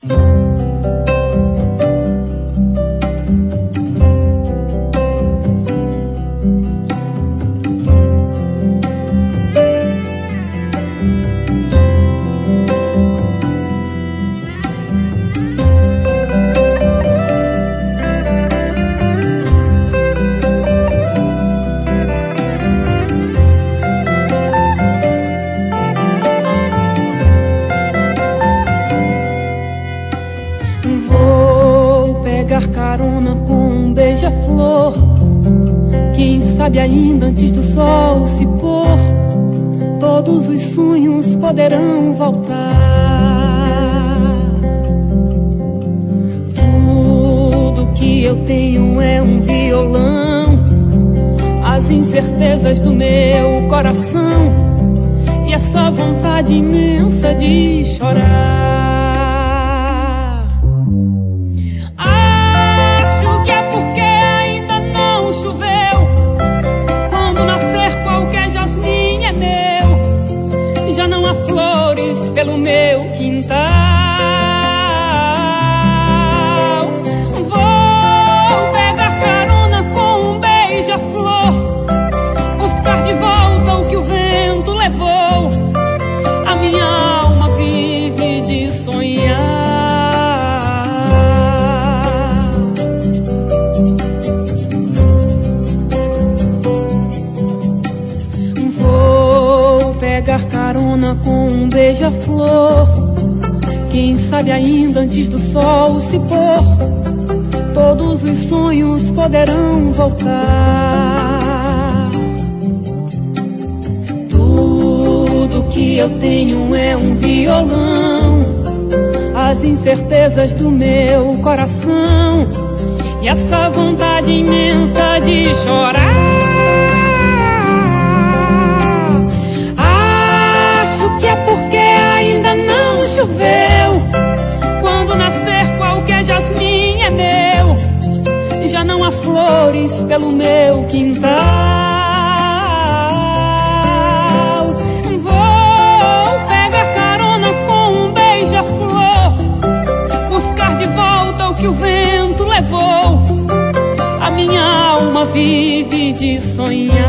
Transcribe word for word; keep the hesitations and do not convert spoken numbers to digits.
Carona com um beija-flor, quem sabe ainda antes do sol se pôr, todos os sonhos poderão voltar. Tudo que eu tenho é um violão, as incertezas do meu coração e essa vontade imensa de chorar. Pelo meu quintal, vou pegar carona com um beija-flor, buscar de volta o que o vento levou. A minha alma vive de sonhar. Vou pegar carona com um beija-flor, quem sabe ainda antes do sol se pôr, todos os sonhos poderão voltar. Tudo que eu tenho é um violão, as incertezas do meu coração e essa vontade imensa de chorar. Que é porque ainda não choveu. Quando nascer qualquer jasmim é meu. Já não há flores pelo meu quintal. Vou pegar carona com um beija-flor, buscar de volta o que o vento levou. A minha alma vive de sonhar.